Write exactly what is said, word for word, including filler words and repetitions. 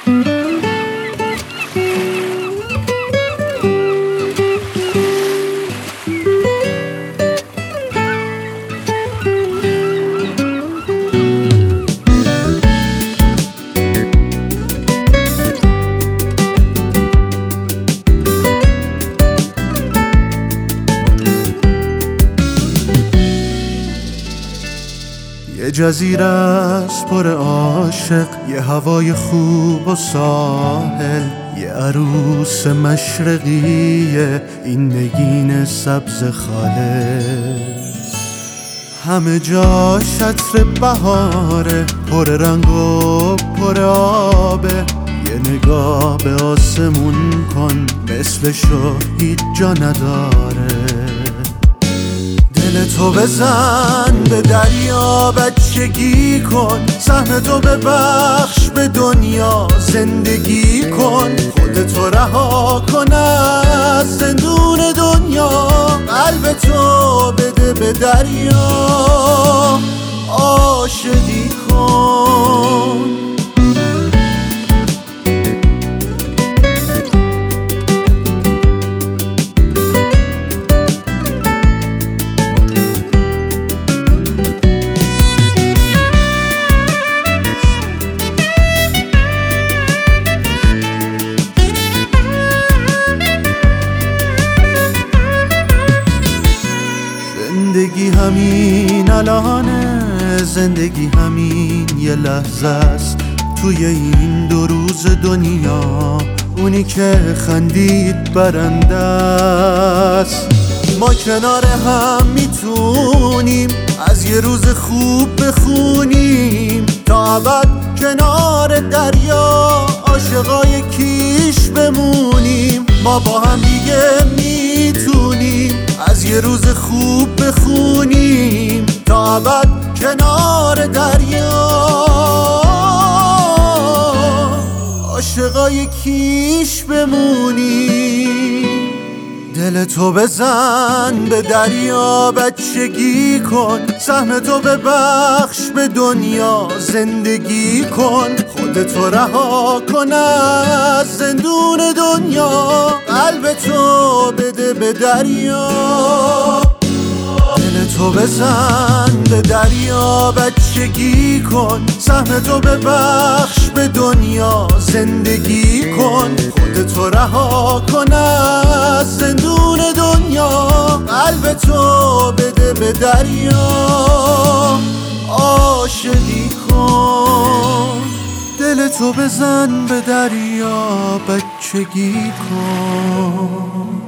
یه جزیره است پر عاشق، یه هوای خوب و ساحل، یه عروس مشرقیه، این نگین سبز خالص. همه جاش عطر بهاره، پر رنگ و پر آبه. یه نگاه به آسمون کن، مثلشو هیچ جا نداره. دل تو بزن به دریا، بچگی کن، سهم تو ببخش به دنیا، زندگی کن، خودتو رها کن از زندون دنیا. قلب تو بده به دریا، عاشقی کن. زندگی همین الانه، زندگی همین یه لحظه است توی این دو روز دنیا. اونی که خندید برنده است. ما کنار هم میتونیم از یه روز خوب بخونیم، تا ابد کنار دریا عاشقای کیش بمونیم. ما با هم دیگه میتونیم از یه روز خوب بخونیم، تا ابد کنار دریا عاشقای کیش بمونیم. دل تو بزن به دریا، بچگی کن، سهم تو ببخش به دنیا، زندگی کن، خودتو رها کن از زندون دنیا. قلب تو بده به دریا، دل تو بزن به دریا، بچگی کن، سهم تو ببخش به دنیا، زندگی کن، خودتو رها کن از زندون دنیا. قلب تو بده به دریا، عاشقی کن. دل تو بزن به دریا، بچگی کن.